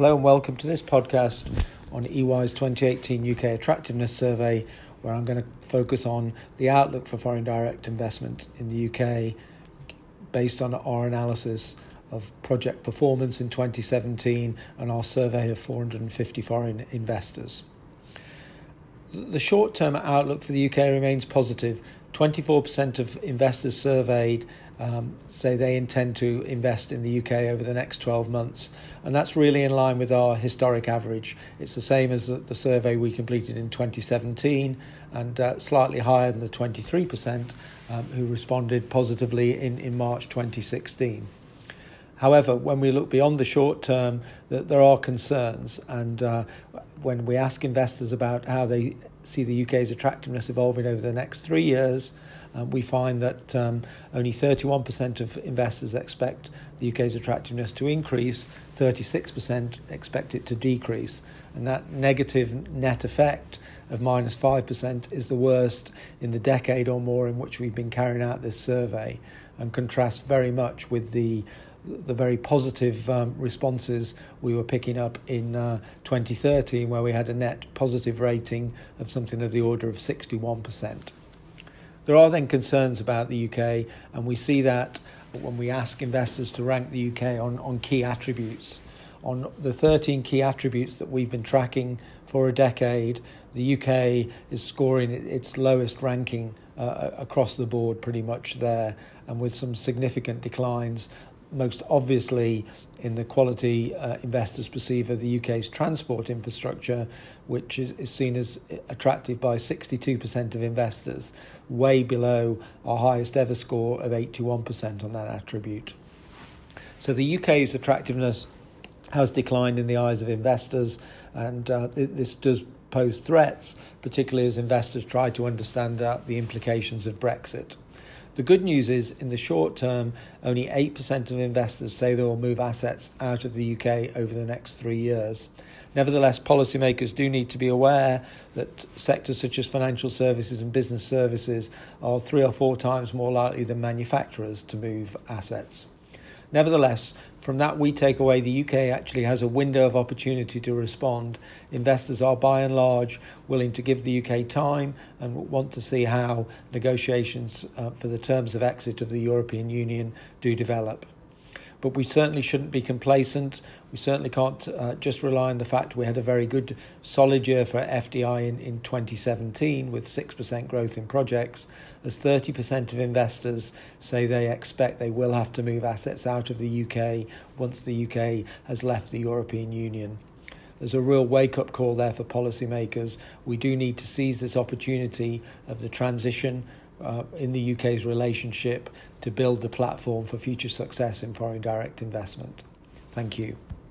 Hello and welcome to this podcast on EY's 2018 UK Attractiveness Survey, where I'm going to focus on the outlook for foreign direct investment in the UK based on our analysis of project performance in 2017 and our survey of 450 foreign investors. The short-term outlook for the UK remains positive. 24% of investors surveyed say they intend to invest in the UK over the next 12 months. And that's really in line with our historic average. It's the same as the survey we completed in 2017 and slightly higher than the 23% who responded positively in March 2016. However, when we look beyond the short term, there are concerns. And when we ask investors about how they see the UK's attractiveness evolving over the next 3 years, we find that only 31% of investors expect the UK's attractiveness to increase, 36% expect it to decrease. And that negative net effect of -5% is the worst in the decade or more in which we've been carrying out this survey, and contrasts very much with the very positive responses we were picking up in 2013, where we had a net positive rating of something of the order of 61%. There are then concerns about the UK, and we see that when we ask investors to rank the UK on key attributes. On the 13 key attributes that we've been tracking for a decade, the UK is scoring its lowest ranking across the board pretty much there, and with some significant declines, most obviously in the quality investors perceive of the UK's transport infrastructure, which is seen as attractive by 62% of investors, way below our highest ever score of 81% on that attribute. So the UK's attractiveness has declined in the eyes of investors, and this does pose threats, particularly as investors try to understand the implications of Brexit. The good news is, in the short term, only 8% of investors say they will move assets out of the UK over the next 3 years. Nevertheless, policymakers do need to be aware that sectors such as financial services and business services are 3 or 4 times more likely than manufacturers to move assets. Nevertheless, from that we take away the UK actually has a window of opportunity to respond. Investors are by and large willing to give the UK time and want to see how negotiations for the terms of exit of the European Union do develop. But we certainly shouldn't be complacent. We certainly can't just rely on the fact we had a very good, solid year for FDI in 2017 with 6% growth in projects, as 30% of investors say they expect they will have to move assets out of the UK once the UK has left the European Union. There's a real wake-up call there for policymakers. We do need to seize this opportunity of the transition in the UK's relationship to build the platform for future success in foreign direct investment. Thank you.